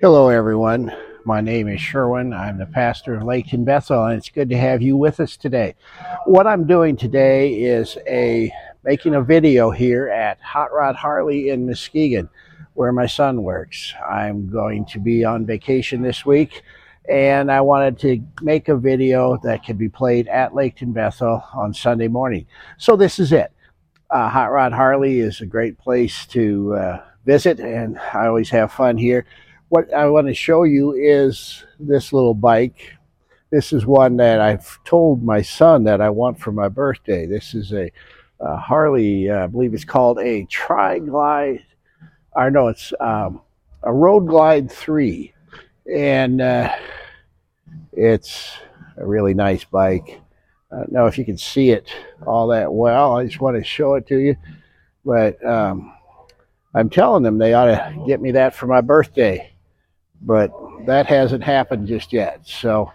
Hello, everyone. My name is Sherwin. I'm the pastor of Laketon Bethel, and it's good to have you with us today. What I'm doing today is making a video here at Hot Rod Harley in Muskegon, where my son works. I'm going to be on vacation this week, and I wanted to make a video that could be played at Laketon Bethel on Sunday morning. So this is it. Hot Rod Harley is a great place to visit, and I always have fun here. What I want to show you is this little bike. This is one that I've told my son that I want for my birthday. This is a Harley, I believe it's called a Tri-Glide, or no, it's a Road Glide 3. And it's a really nice bike. I don't know if you can see it all that well. I just want to show it to you. But I'm telling them they ought to get me that for my birthday. But that hasn't happened just yet. So,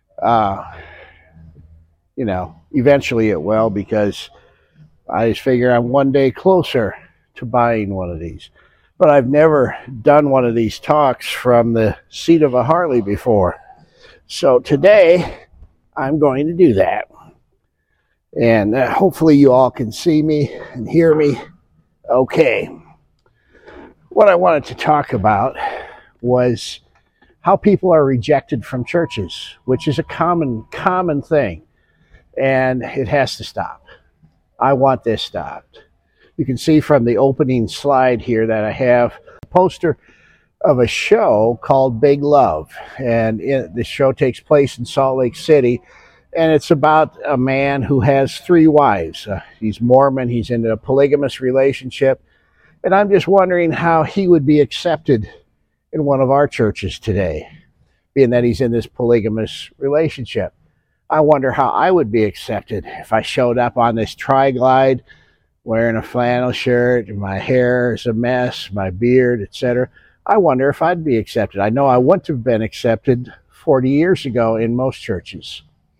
eventually it will, because I just figure I'm one day closer to buying one of these. But I've never done one of these talks from the seat of a Harley before. So today I'm going to do that. And hopefully you all can see me and hear me okay. What I wanted to talk about was how people are rejected from churches, which is a common thing, and it has to stop. I want this stopped. You can see from the opening slide here that I have a poster of a show called Big Love, and the show takes place in Salt Lake City, and it's about a man who has 3 wives. He's Mormon, he's in a polygamous relationship, and I'm just wondering how he would be accepted in one of our churches today, being that he's in this polygamous relationship. I wonder how I would be accepted if I showed up on this Tri-Glide wearing a flannel shirt, and my hair is a mess, my beard, etc. I wonder if I'd be accepted. I know I wouldn't have been accepted 40 years ago in most churches.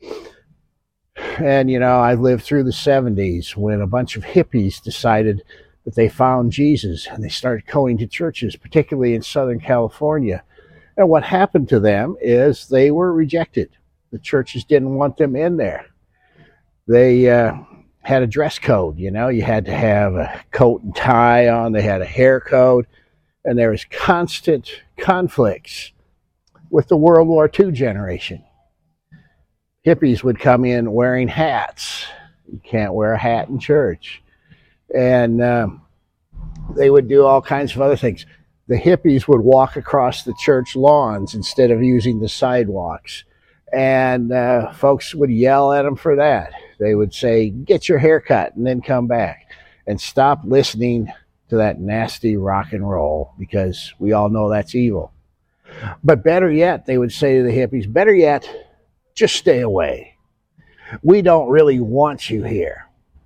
And, I lived through the 70s when a bunch of hippies decided that they found Jesus, and they started going to churches, particularly in Southern California. And what happened to them is they were rejected. The churches didn't want them in there. They had a dress code, you had to have a coat and tie on. They had a hair code, and there was constant conflicts with the World War II generation. Hippies would come in wearing hats. You can't wear a hat in church. And they would do all kinds of other things. The hippies would walk across the church lawns instead of using the sidewalks. And folks would yell at them for that. They would say, get your hair cut and then come back. And stop listening to that nasty rock and roll, because we all know that's evil. But better yet, they would say to the hippies, better yet, just stay away. We don't really want you here.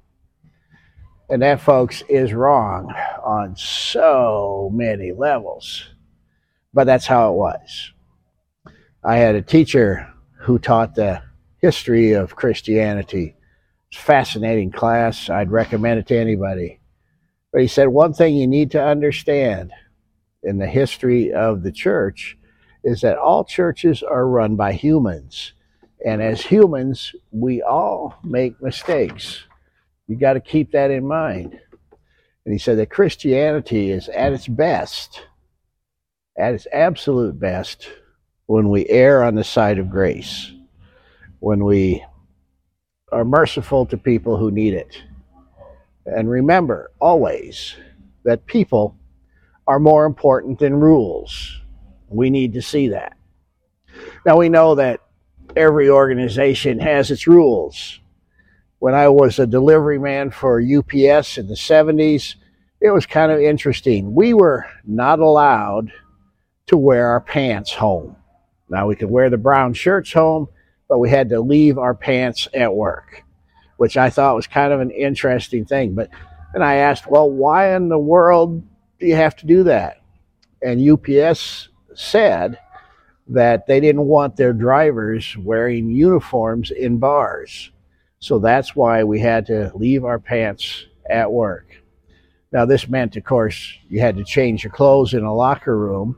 And that, folks, is wrong on so many levels. But that's how it was. I had a teacher who taught the history of Christianity. It's a fascinating class. I'd recommend it to anybody. But he said, one thing you need to understand in the history of the church is that all churches are run by humans. And as humans, we all make mistakes. You got to keep that in mind. And he said that Christianity is at its best, at its absolute best, when we err on the side of grace, when we are merciful to people who need it. And remember always that people are more important than rules. We need to see that. Now, we know that every organization has its rules. When I was a delivery man for UPS in the 70s, it was kind of interesting. We were not allowed to wear our pants home. Now, we could wear the brown shirts home, but we had to leave our pants at work, which I thought was kind of an interesting thing. And I asked, well, why in the world do you have to do that? And UPS said that they didn't want their drivers wearing uniforms in bars. So that's why we had to leave our pants at work. Now, this meant, of course, you had to change your clothes in a locker room,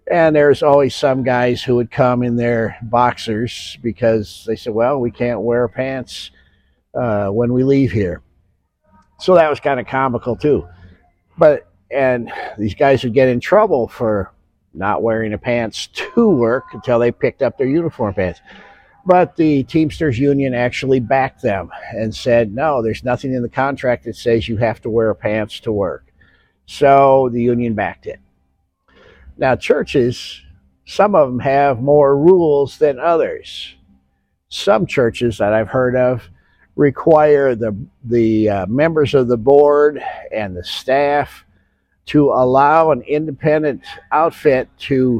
And there's always some guys who would come in their boxers because they said, well, we can't wear pants when we leave here. So that was kind of comical too. And these guys would get in trouble for not wearing the pants to work until they picked up their uniform pants. But the Teamsters Union actually backed them and said, no, there's nothing in the contract that says you have to wear pants to work. So the union backed it. Now, churches, some of them have more rules than others. Some churches that I've heard of require the members of the board and the staff to allow an independent outfit to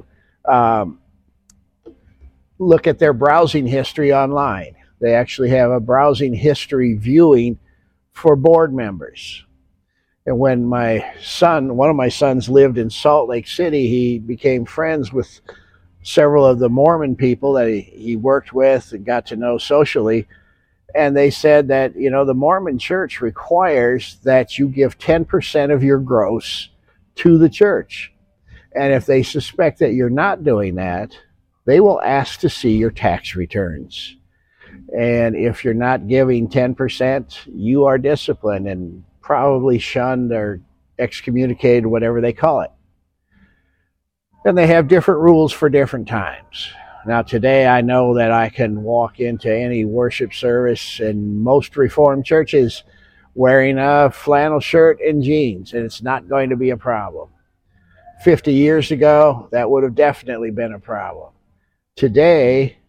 look at their browsing history online. They actually have a browsing history viewing for board members. And when one of my sons lived in Salt Lake City, he became friends with several of the Mormon people that he worked with and got to know socially. And they said that, the Mormon church requires that you give 10% of your gross to the church. And if they suspect that you're not doing that, they will ask to see your tax returns. And if you're not giving 10%, you are disciplined and probably shunned or excommunicated, whatever they call it. And they have different rules for different times. Now, today I know that I can walk into any worship service in most Reformed churches wearing a flannel shirt and jeans, and it's not going to be a problem. 50 years ago, that would have definitely been a problem. Today,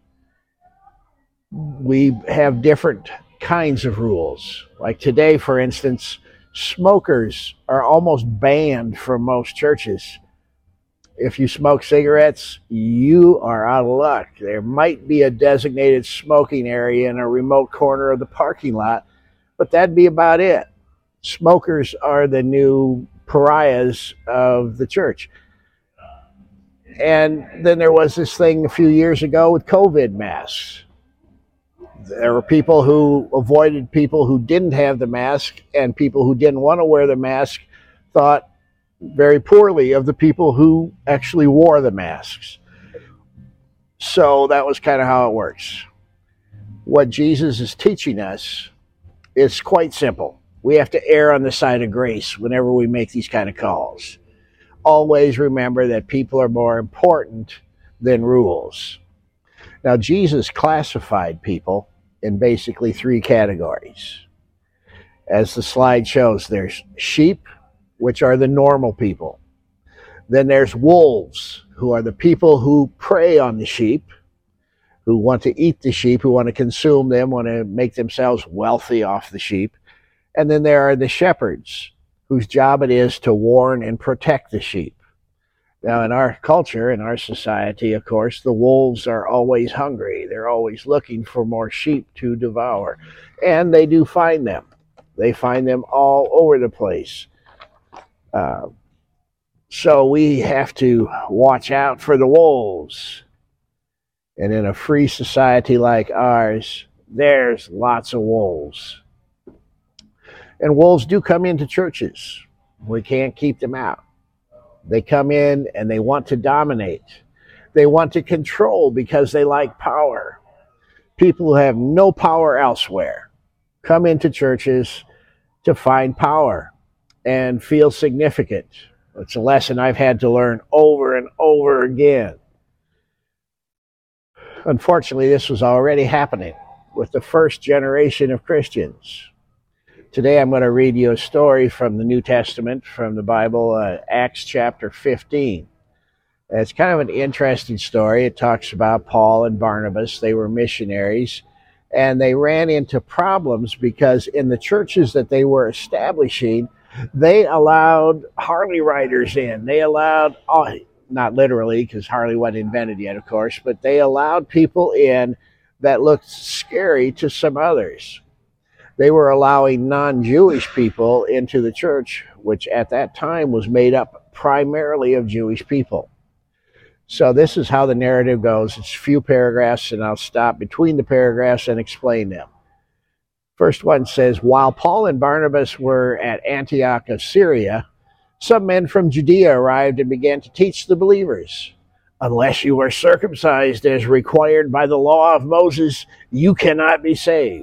we have different kinds of rules. Like today, for instance, smokers are almost banned from most churches. If you smoke cigarettes, you are out of luck. There might be a designated smoking area in a remote corner of the parking lot, but that'd be about it. Smokers are the new pariahs of the church. And then there was this thing a few years ago with COVID masks. There were people who avoided people who didn't have the mask, and people who didn't want to wear the mask thought very poorly of the people who actually wore the masks. So that was kind of how it works. What Jesus is teaching us is quite simple. We have to err on the side of grace whenever we make these kind of calls. Always remember that people are more important than rules. Now, Jesus classified people in basically three categories. As the slide shows, there's sheep, which are the normal people. Then there's wolves, who are the people who prey on the sheep, who want to eat the sheep, who want to consume them, want to make themselves wealthy off the sheep. And then there are the shepherds, whose job it is to warn and protect the sheep. Now, in our culture, in our society, of course, the wolves are always hungry. They're always looking for more sheep to devour. And they do find them. They find them all over the place. So we have to watch out for the wolves. And in a free society like ours, there's lots of wolves. And wolves do come into churches. We can't keep them out. They come in and they want to dominate. They want to control because they like power. People who have no power elsewhere come into churches to find power and feel significant. It's a lesson I've had to learn over and over again. Unfortunately, this was already happening with the first generation of Christians. Today I'm going to read you a story from the New Testament, from the Bible, Acts chapter 15. It's kind of an interesting story. It talks about Paul and Barnabas. They were missionaries, and they ran into problems because in the churches that they were establishing, they allowed Harley riders in. They allowed, not literally, because Harley wasn't invented yet, of course, but they allowed people in that looked scary to some others. They were allowing non-Jewish people into the church, which at that time was made up primarily of Jewish people. So this is how the narrative goes. It's a few paragraphs, and I'll stop between the paragraphs and explain them. First one says, while Paul and Barnabas were at Antioch of Syria, some men from Judea arrived and began to teach the believers. Unless you are circumcised as required by the law of Moses, you cannot be saved.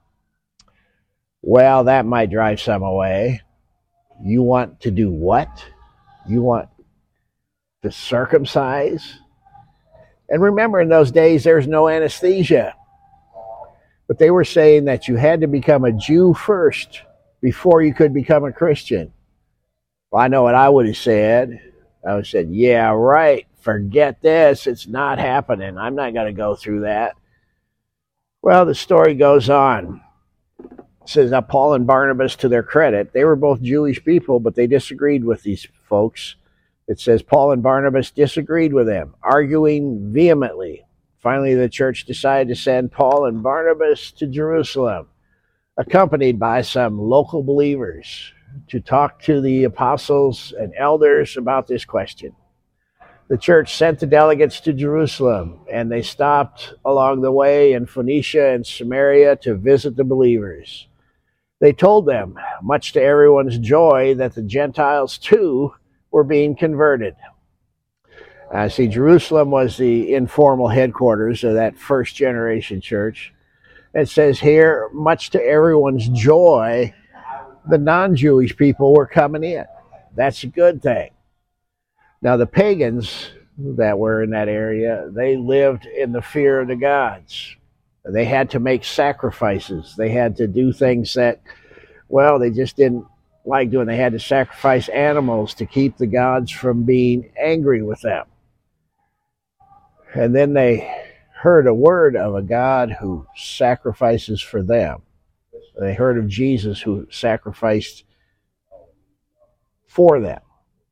Well, that might drive some away. You want to do what? You want to circumcise? And remember, in those days, there's no anesthesia. But they were saying that you had to become a Jew first before you could become a Christian. Well, I know what I would have said. I would have said, yeah, right. Forget this. It's not happening. I'm not going to go through that. Well, the story goes on. It says that Paul and Barnabas, to their credit, they were both Jewish people, but they disagreed with these folks. It says Paul and Barnabas disagreed with them, arguing vehemently. Finally, the church decided to send Paul and Barnabas to Jerusalem, accompanied by some local believers, to talk to the apostles and elders about this question. The church sent the delegates to Jerusalem, and they stopped along the way in Phoenicia and Samaria to visit the believers. They told them, much to everyone's joy, that the Gentiles too were being converted. See, Jerusalem was the informal headquarters of that first generation church. It says here, much to everyone's joy, the non-Jewish people were coming in. That's a good thing. Now, the pagans that were in that area, they lived in the fear of the gods. They had to make sacrifices. They had to do things that, well, they just didn't like doing. They had to sacrifice animals to keep the gods from being angry with them. And then they heard a word of a God who sacrifices for them. They heard of Jesus who sacrificed for them.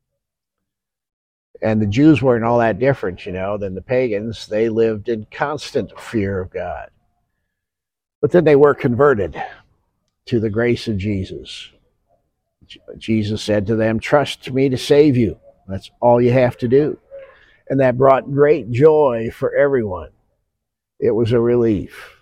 And the Jews weren't all that different, than the pagans. They lived in constant fear of God. But then they were converted to the grace of Jesus. Jesus said to them, trust me to save you. That's all you have to do. And that brought great joy for everyone. It was a relief.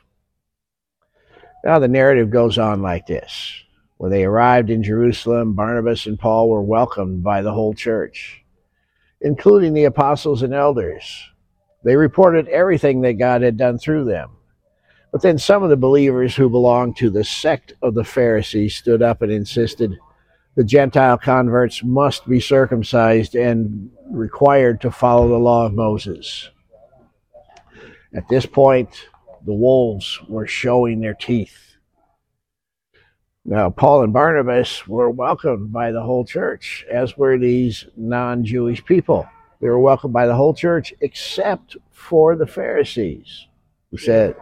Now the narrative goes on like this. When they arrived in Jerusalem, Barnabas and Paul were welcomed by the whole church, including the apostles and elders. They reported everything that God had done through them. But then some of the believers who belonged to the sect of the Pharisees stood up and insisted the Gentile converts must be circumcised and required to follow the law of Moses. At this point, the wolves were showing their teeth. Now, Paul and Barnabas were welcomed by the whole church, as were these non-Jewish people. They were welcomed by the whole church except for the Pharisees, who said,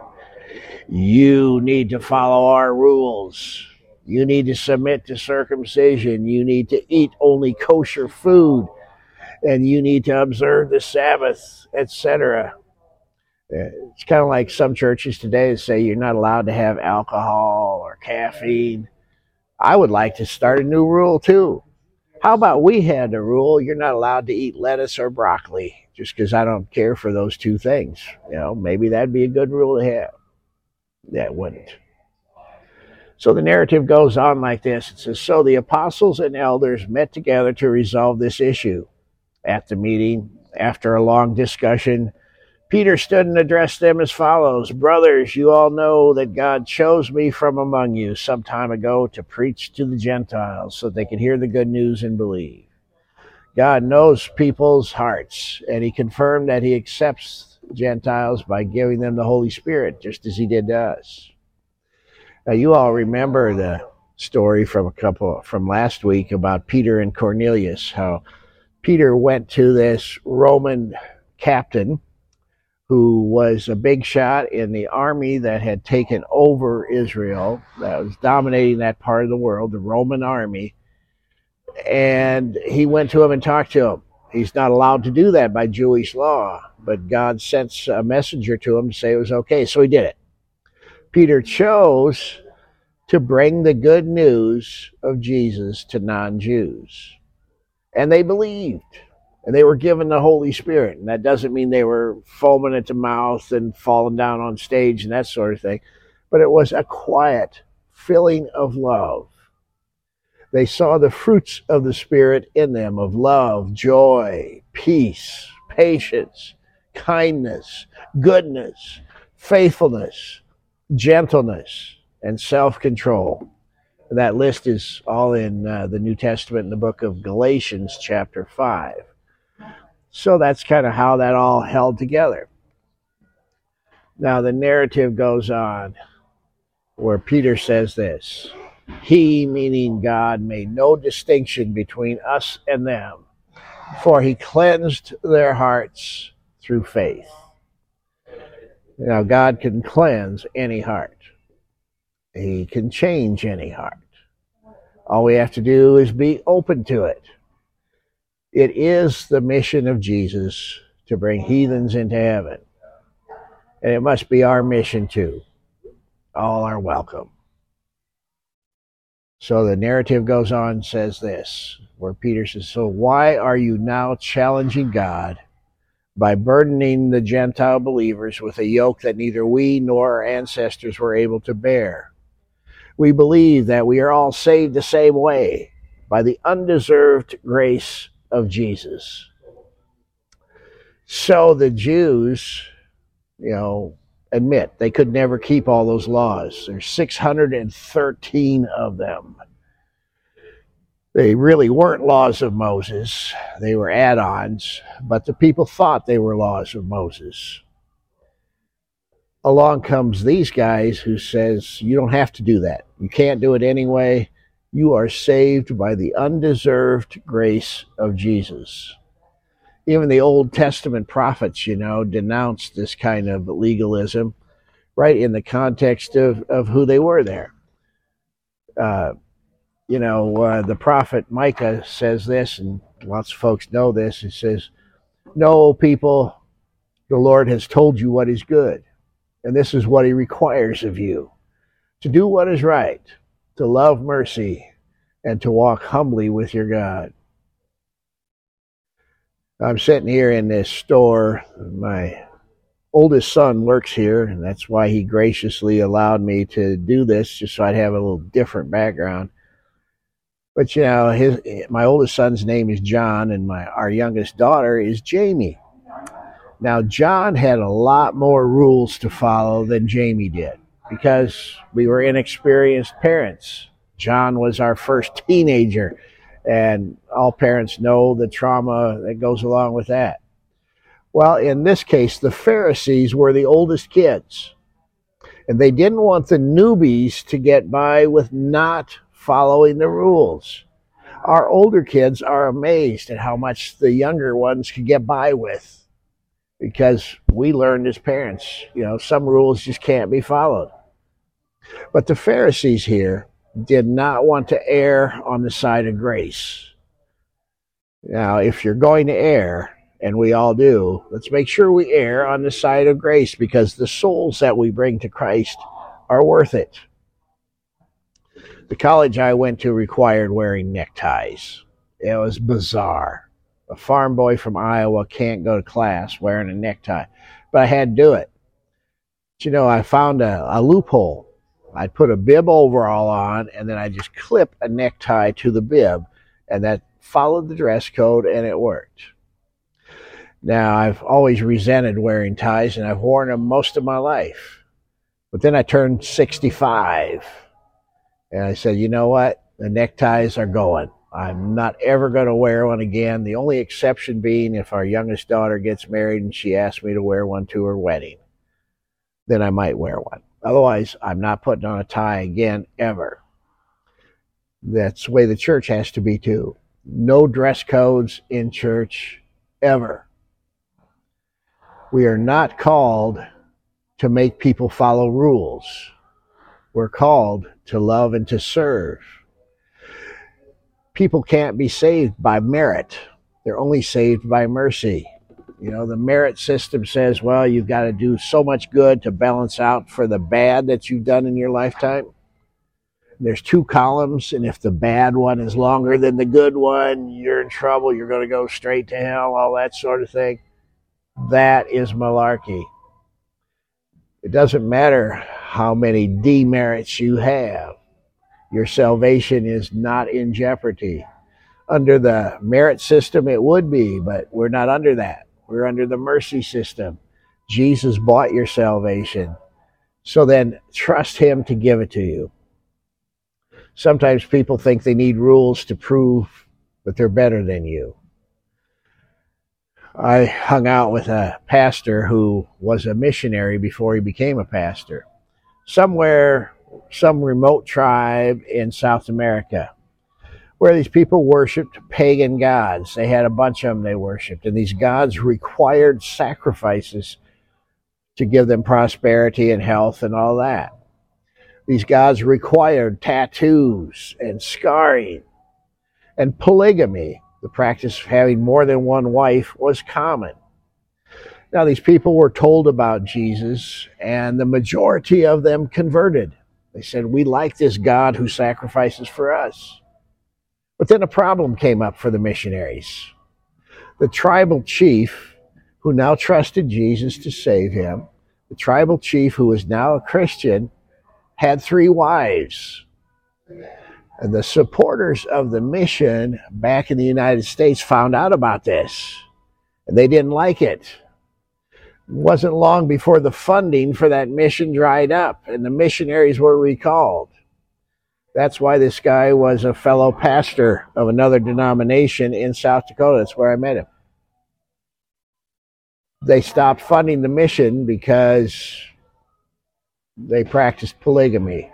you need to follow our rules. You need to submit to circumcision. You need to eat only kosher food. And you need to observe the Sabbath, etc. It's kind of like some churches today that say you're not allowed to have alcohol or caffeine. I would like to start a new rule too. How about we had a rule you're not allowed to eat lettuce or broccoli, just because I don't care for those two things. Maybe that'd be a good rule to have. That wouldn't. So the narrative goes on like this. It says, so the apostles and elders met together to resolve this issue. At the meeting, after a long discussion, Peter stood and addressed them as follows. Brothers, you all know that God chose me from among you some time ago to preach to the Gentiles so they could hear the good news and believe. God knows people's hearts, and he confirmed that he accepts Gentiles by giving them the Holy Spirit, just as he did to us. Now, you all remember the story from last week about Peter and Cornelius, how Peter went to this Roman captain who was a big shot in the army that had taken over Israel, that was dominating that part of the world, the Roman army. And he went to him and talked to him. He's not allowed to do that by Jewish law, but God sent a messenger to him to say it was okay, so he did it. Peter chose to bring the good news of Jesus to non-Jews. And they believed. And they were given the Holy Spirit. And that doesn't mean they were foaming at the mouth and falling down on stage and that sort of thing. But it was a quiet filling of love. They saw the fruits of the Spirit in them, of love, joy, peace, patience, kindness, goodness, faithfulness, gentleness, and self-control. That list is all in the New Testament in the book of Galatians chapter 5. So that's kind of how that all held together. Now the narrative goes on where Peter says this: He, meaning God, made no distinction between us and them, for he cleansed their hearts through faith. Now God can cleanse any heart. He can change any heart. All we have to do is be open to it. It is the mission of Jesus to bring heathens into heaven. And it must be our mission too. All are welcome. So the narrative goes on, says this, where Peter says, so why are you now challenging God by burdening the Gentile believers with a yoke that neither we nor our ancestors were able to bear? We believe that we are all saved the same way, by the undeserved grace of Jesus. So the Jews, admit they could never keep all those laws. There's 613 of them. They really weren't laws of Moses. They were add-ons, but the people thought they were laws of Moses. Along comes these guys who says, you don't have to do that. You can't do it anyway. You are saved by the undeserved grace of Jesus. Even the Old Testament prophets, denounced this kind of legalism, right, in the context of who they were there. The prophet Micah says this, and lots of folks know this. He says, no, people, the Lord has told you what is good, and this is what he requires of you, to do what is right, to love mercy, and to walk humbly with your God. I'm sitting here in this store. My oldest son works here, and that's why he graciously allowed me to do this, just so I'd have a little different background. But, my oldest son's name is John, and our youngest daughter is Jamie. Now, John had a lot more rules to follow than Jamie did, because we were inexperienced parents. John was our first teenager, and all parents know the trauma that goes along with that. Well, in this case, the Pharisees were the oldest kids, and they didn't want the newbies to get by with not following the rules. Our older kids are amazed at how much the younger ones could get by with, because we learned as parents, some rules just can't be followed. But the Pharisees here did not want to err on the side of grace. Now, if you're going to err, and we all do, let's make sure we err on the side of grace, because the souls that we bring to Christ are worth it. The college I went to required wearing neckties. It was bizarre. A farm boy from Iowa can't go to class wearing a necktie, but I had to do it. But, I found a loophole. I'd put a bib overall on, and then I'd just clip a necktie to the bib, and that followed the dress code, and it worked. Now, I've always resented wearing ties, and I've worn them most of my life. But then I turned 65, and I said, you know what? The neckties are going. I'm not ever going to wear one again. The only exception being if our youngest daughter gets married and she asks me to wear one to her wedding. Then I might wear one. Otherwise, I'm not putting on a tie again, ever. That's the way the church has to be, too. No dress codes in church, ever. We are not called to make people follow rules. We're called to love and to serve. People can't be saved by merit. They're only saved by mercy. The merit system says, well, you've got to do so much good to balance out for the bad that you've done in your lifetime. There's 2 columns, and if the bad one is longer than the good one, you're in trouble. You're going to go straight to hell, all that sort of thing. That is malarkey. It doesn't matter how many demerits you have. Your salvation is not in jeopardy. Under the merit system, it would be, but we're not under that. We're under the mercy system. Jesus bought your salvation. So then trust him to give it to you. Sometimes people think they need rules to prove that they're better than you. I hung out with a pastor who was a missionary before he became a pastor. Somewhere, some remote tribe in South America, where these people worshiped pagan gods. They had a bunch of them they worshiped, and these gods required sacrifices to give them prosperity and health and all that. These gods required tattoos and scarring and polygamy. The practice of having more than one wife was common. Now, these people were told about Jesus, and the majority of them converted. They said, we like this God who sacrifices for us. But then a problem came up for the missionaries. The tribal chief, who now trusted Jesus to save him, the tribal chief, who is now a Christian, had 3 wives. And the supporters of the mission back in the United States found out about this, and they didn't like it. It wasn't long before the funding for that mission dried up, and the missionaries were recalled. That's why this guy was a fellow pastor of another denomination in South Dakota. That's where I met him. They stopped funding the mission because they practiced polygamy.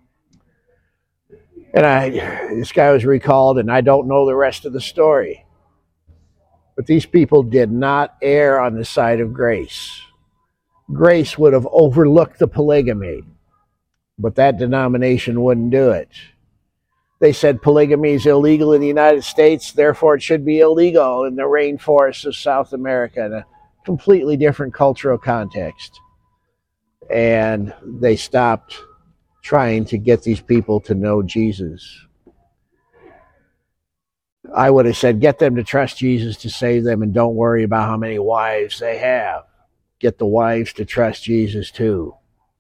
And this guy was recalled, and I don't know the rest of the story. But these people did not err on the side of grace. Grace would have overlooked the polygamy, but that denomination wouldn't do it. They said polygamy is illegal in the United States, therefore it should be illegal in the rainforests of South America, in a completely different cultural context. And they stopped trying to get these people to know Jesus. I would have said, get them to trust Jesus to save them, and don't worry about how many wives they have. Get the wives to trust Jesus too.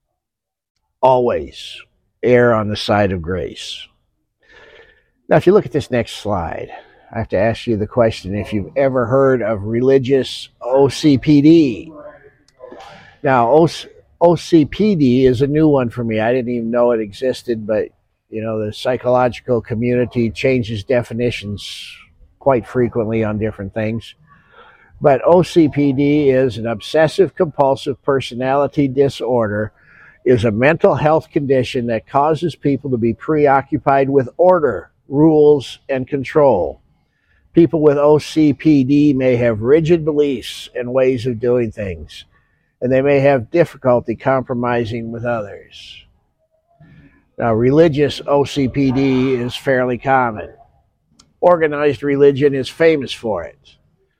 Always err on the side of grace. Now, if you look at this next slide, I have to ask you the question if you've ever heard of religious OCPD. Now, OCPD is a new one for me. I didn't even know it existed, but you know, the psychological community changes definitions quite frequently on different things. But OCPD is an obsessive compulsive personality disorder, is a mental health condition that causes people to be preoccupied with order, rules, and control. People with OCPD may have rigid beliefs and ways of doing things, and they may have difficulty compromising with others. Now, religious OCPD is fairly common. Organized religion is famous for it.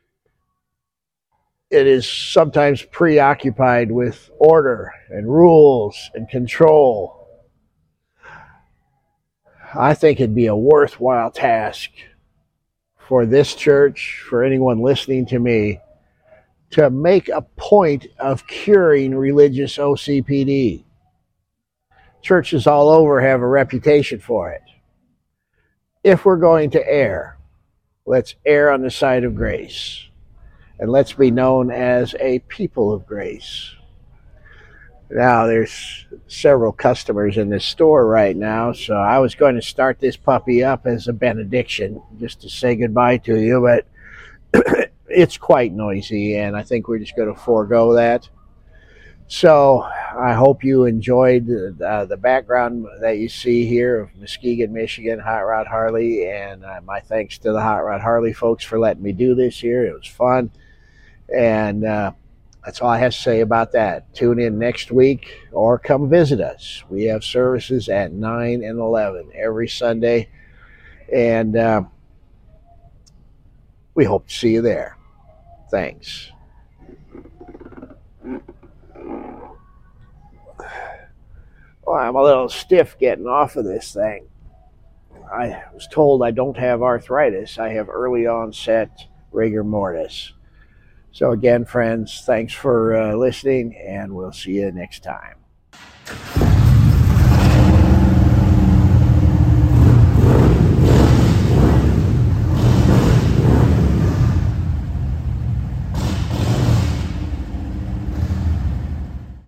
It is sometimes preoccupied with order and rules and control. I think it'd be a worthwhile task for this church, for anyone listening to me, to make a point of curing religious OCPD. Churches all over have a reputation for it. If we're going to err, let's err on the side of grace. And let's be known as a people of grace. Now, there's several customers in this store right now, so I was going to start this puppy up as a benediction, just to say goodbye to you, but it's quite noisy, and I think we're just going to forego that. So I hope you enjoyed the background that you see here of Muskegon, Michigan, Hot Rod Harley, and my thanks to the Hot Rod Harley folks for letting me do this here. It was fun, and that's all I have to say about that. Tune in next week or come visit us. We have services at 9 and 11 every Sunday, and we hope to see you there. Thanks. Well, I'm a little stiff getting off of this thing. I was told I don't have arthritis. I have early onset rigor mortis. So again, friends, thanks for listening, and we'll see you next time.